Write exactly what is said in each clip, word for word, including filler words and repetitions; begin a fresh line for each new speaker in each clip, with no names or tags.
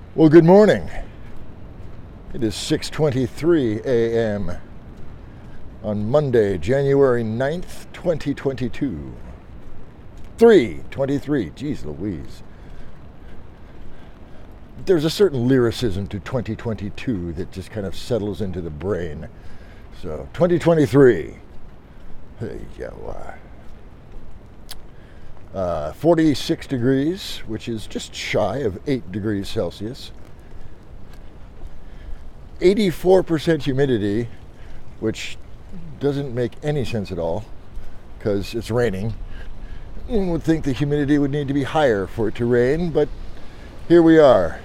Well, good morning. It is six twenty-three a.m. on Monday, January ninth, twenty twenty-two. three twenty-three, geez Louise. There's a certain lyricism to twenty twenty-two that just kind of settles into the brain. So, twenty twenty-three. Hey, yeah, uh, forty-six degrees, which is just shy of eight degrees Celsius. eighty-four percent humidity, which doesn't make any sense at all because it's raining. One would think the humidity would need to be higher for it to rain, but here we are.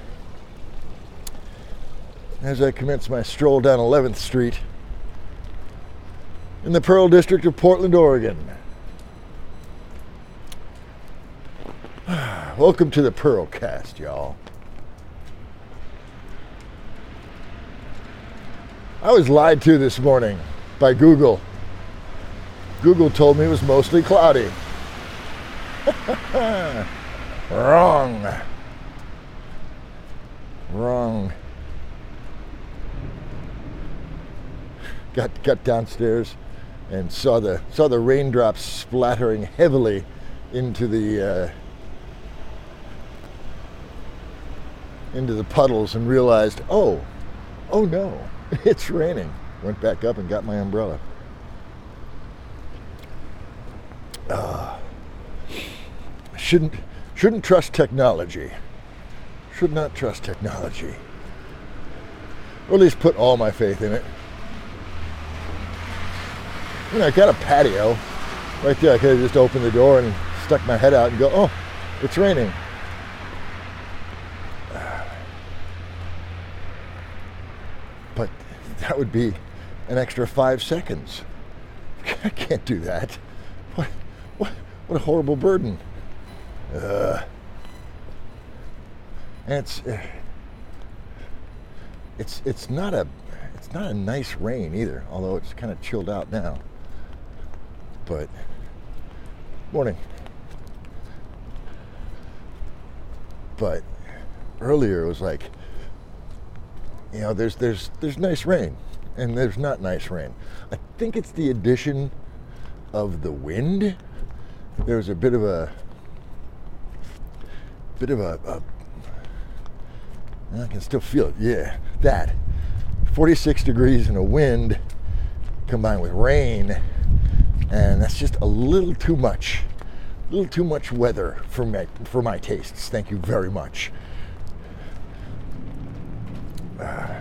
As I commence my stroll down eleventh Street in the Pearl District of Portland, Oregon. Welcome to the Pearlcast, y'all. I was lied to this morning by Google. Google told me it was mostly cloudy. Wrong. Wrong. Got got downstairs and saw the saw the raindrops splattering heavily into the uh, into the puddles and realized, oh, oh no, it's raining. Went back up and got my umbrella. Uh, shouldn't shouldn't trust technology. Should not trust technology. Or at least put all my faith in it. You know, I got a patio right there. I could have just opened the door and stuck my head out and go, oh, it's raining. But that would be an extra five seconds. I can't do that. What, what, what a horrible burden. Uh, and it's, uh, it's, it's not a, it's not a nice rain either. Although it's kind of chilled out now. But morning. But earlier it was like, you know, there's there's there's nice rain and there's not nice rain. I think it's the addition of the wind. There's a bit of a bit of a, a I can still feel it. Yeah, that forty-six degrees and a wind combined with rain, and that's just a little too much. A little too much weather for my for my tastes. Thank you very much. Uh,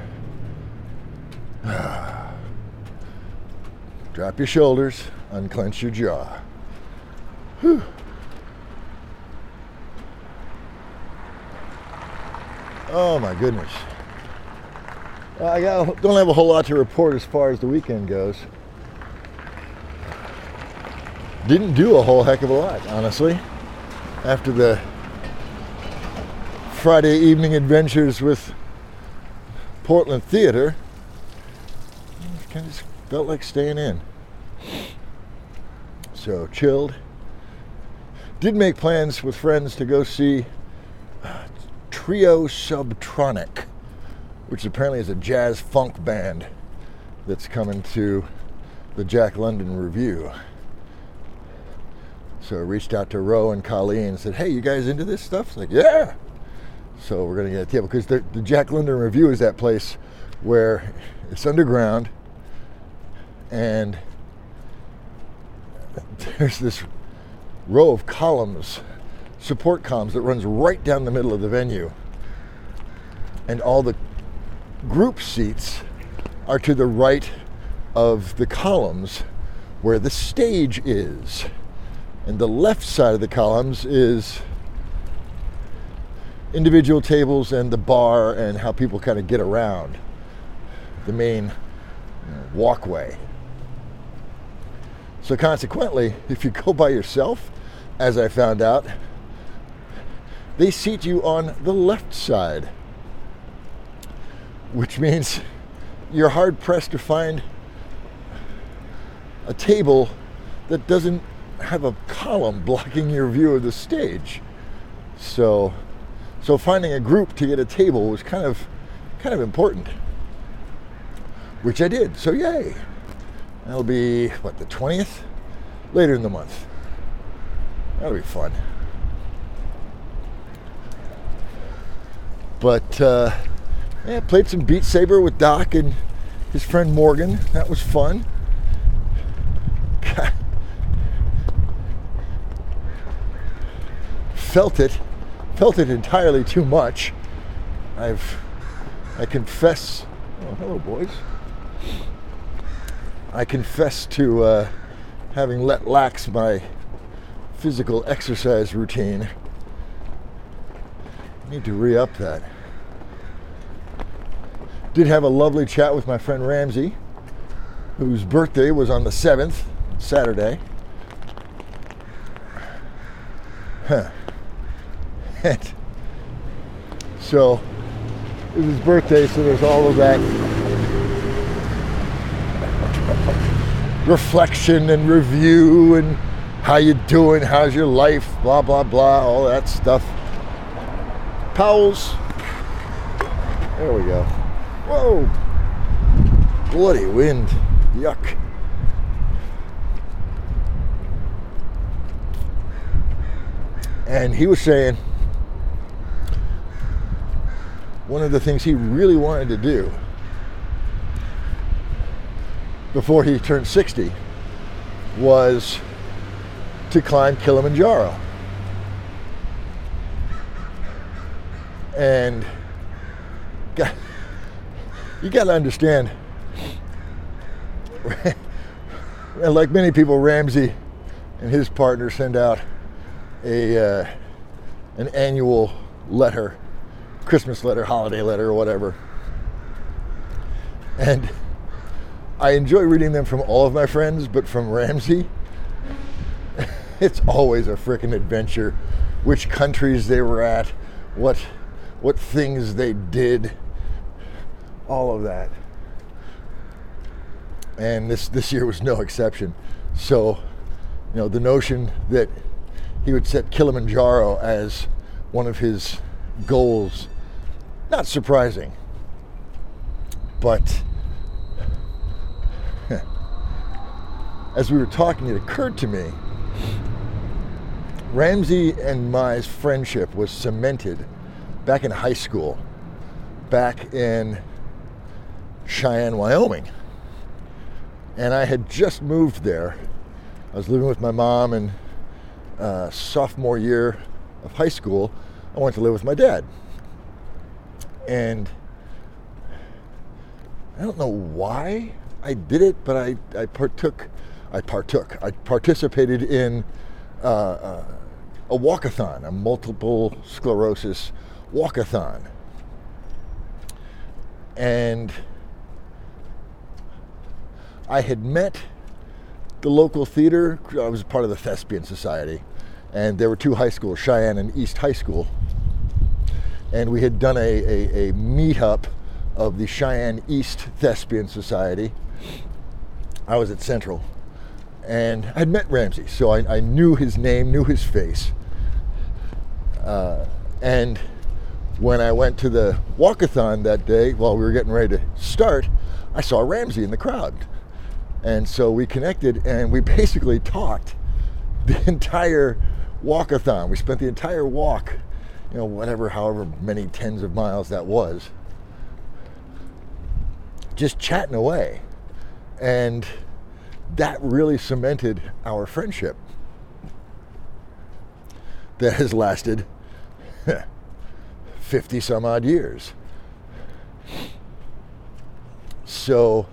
uh, drop your shoulders, unclench your jaw. Whew. Oh my goodness. Uh, I got, don't have a whole lot to report as far as the weekend goes. Didn't do a whole heck of a lot, honestly. After the Friday evening adventures with Portland Theater, I kind of felt like staying in. So chilled. Did make plans with friends to go see Trio Subtronic, which apparently is a jazz funk band that's coming to the Jack London Review. So I reached out to Ro and Colleen and said, hey, you guys into this stuff? It's like, yeah. So we're going to get a table because the, the Jack London Review is that place where it's underground and there's this row of columns, support columns that runs right down the middle of the venue. And all the group seats are to the right of the columns where the stage is. And the left side of the columns is individual tables and the bar and how people kind of get around the main, you know, walkway. So consequently, if you go by yourself, as I found out, they seat you on the left side, which means you're hard pressed to find a table that doesn't have a column blocking your view of the stage. So So finding a group to get a table was kind of kind of important, which I did. So yay. That'll be, what, the twentieth? Later in the month. That'll be fun. But, uh, yeah, played some Beat Saber with Doc and his friend Morgan. That was fun. Felt it. Felt it entirely too much. I've, I confess, oh, hello boys. I confess to uh, having let lax my physical exercise routine. I need to re-up that. Did have a lovely chat with my friend Ramsey, whose birthday was on the seventh, Saturday. Huh. And so it was his birthday, so there's all of that reflection and review and how you doing, how's your life, blah, blah, blah, all that stuff. Powell's. There we go. Whoa. Bloody wind. Yuck. And he was saying one of the things he really wanted to do before he turned sixty was to climb Kilimanjaro. And you got to understand, like many people, Ramsey and his partner send out a uh, an annual letter, Christmas letter, holiday letter, or whatever. And I enjoy reading them from all of my friends, but from Ramsey, it's always a frickin' adventure. Which countries they were at, what what things they did, all of that. And this this year was no exception. So, you know, the notion that he would set Kilimanjaro as one of his goals, not surprising. But as we were talking, it occurred to me, Ramsey and my friendship was cemented back in high school, back in Cheyenne, Wyoming. And I had just moved there. I was living with my mom, and uh, sophomore year of high school, I went to live with my dad. And I don't know why I did it, but I, I partook, I partook, I participated in uh, uh, a walkathon, a multiple sclerosis walkathon. And I had met the local theater. I was part of the Thespian Society, and there were two high schools, Cheyenne and East High School. And we had done a, a, a meetup of the Cheyenne East Thespian Society. I was at Central, and I'd met Ramsey, so I, I knew his name, knew his face. Uh, and when I went to the walkathon that day, while we were getting ready to start, I saw Ramsey in the crowd. And so we connected, and we basically talked the entire walkathon. We spent the entire walk, you know, whatever, however many tens of miles that was, just chatting away. And that really cemented our friendship that has lasted fifty some odd years. So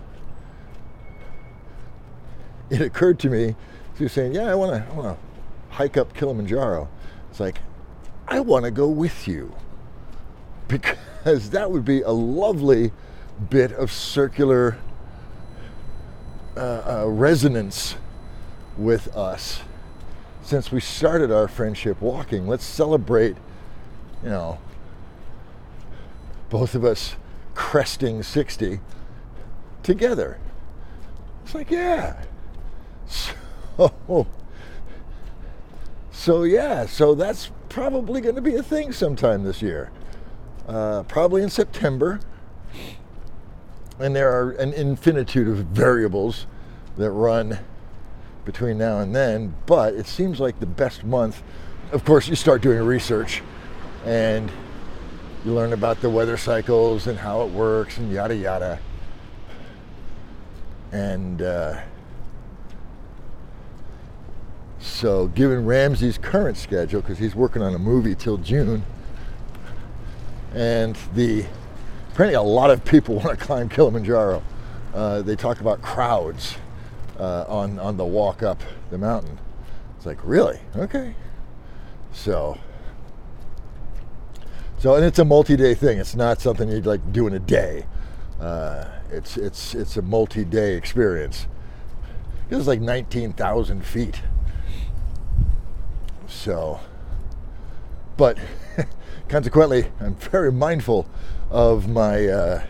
it occurred to me, he was saying, yeah, I want to I want to hike up Kilimanjaro. It's like, I want to go with you, because that would be a lovely bit of circular uh, uh, resonance with us. Since we started our friendship walking, let's celebrate, you know, both of us cresting sixty together. It's like, yeah. So, so yeah, so that's probably going to be a thing sometime this year. Uh, probably in September. And there are an infinitude of variables that run between now and then, but it seems like the best month, of course, you start doing research and you learn about the weather cycles and how it works and yada yada. And uh, so given Ramsey's current schedule, because he's working on a movie till June, and the apparently a lot of people want to climb Kilimanjaro. Uh, they talk about crowds uh, on, on the walk up the mountain. It's like, really? Okay. So, so and it's a multi-day thing. It's not something you'd like do in a day. Uh, it's it's it's a multi-day experience. It's like nineteen thousand feet. So, but consequently, I'm very mindful of my uh,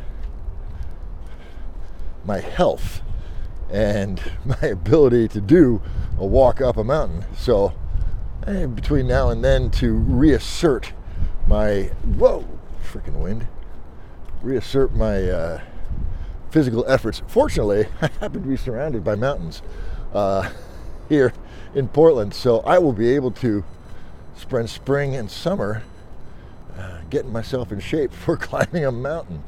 my health and my ability to do a walk up a mountain. So, eh, between now and then, to reassert my whoa, freaking wind, reassert my uh, physical efforts. Fortunately, I happen to be surrounded by mountains uh, here in Portland, so I will be able to spend spring and summer uh, getting myself in shape for climbing a mountain.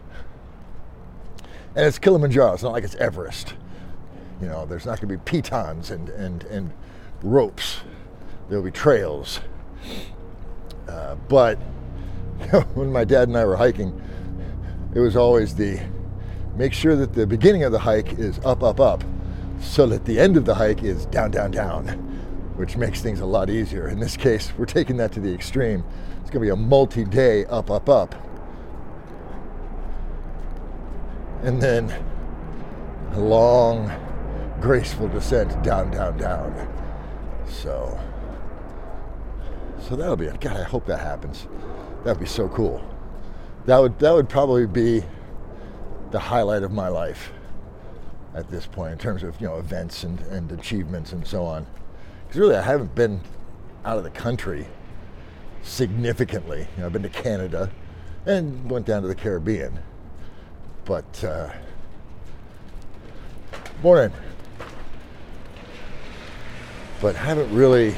And it's Kilimanjaro. It's not like it's Everest. You know, there's not going to be pitons and and and ropes. There'll be trails. Uh, but you know, when my dad and I were hiking, it was always the make sure that the beginning of the hike is up, up, up, so that the end of the hike is down, down, down, which makes things a lot easier. In this case, we're taking that to the extreme. It's going to be a multi-day up, up, up. And then a long, graceful descent down, down, down. So, so that'll be it. God, I hope that happens. That'd be so cool. That would that would probably be the highlight of my life at this point in terms of, you know, events and, and achievements and so on. Because really, I haven't been out of the country significantly. You know, I've been to Canada and went down to the Caribbean. But, uh, morning. But haven't really,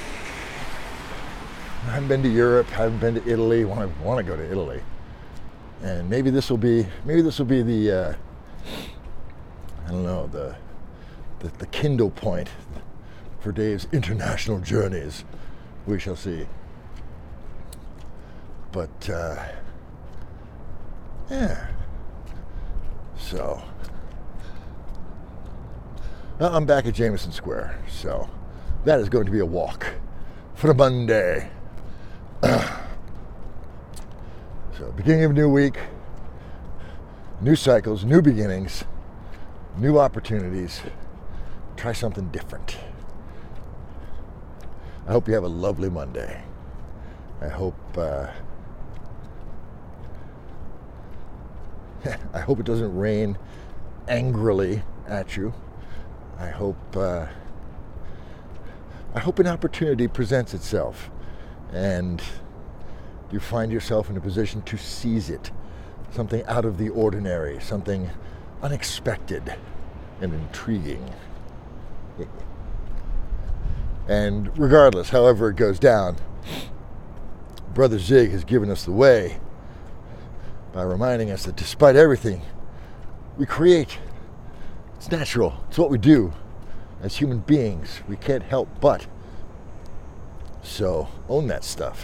I haven't been to Europe, haven't been to Italy, want to, want to go to Italy. And maybe this will be, maybe this will be the, uh, I don't know, the, the, the Kindle point for Dave's international journeys. We shall see. But, uh, yeah. So, well, I'm back at Jameson Square, so that is going to be a walk for the Monday. So, beginning of a new week, new cycles, new beginnings, new opportunities. Try something different. I hope you have a lovely Monday. I hope uh, I hope it doesn't rain angrily at you. I hope uh, I hope an opportunity presents itself and you find yourself in a position to seize it. Something out of the ordinary, something unexpected and intriguing. And regardless, however it goes down, Brother Zig has given us the way by reminding us that despite everything, we create. It's natural. It's what we do as human beings. We can't help but. So own that stuff.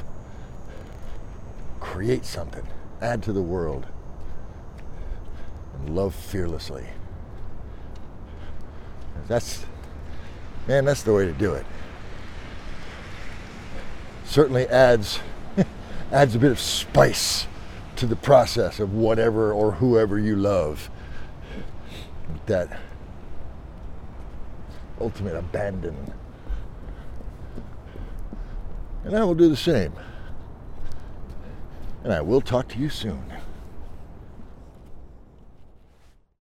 Create something. Add to the world. And love fearlessly. That's, man, that's the way to do it. Certainly adds adds a bit of spice to the process of whatever or whoever you love. With that ultimate abandon. And I will do the same. And I will talk to you soon.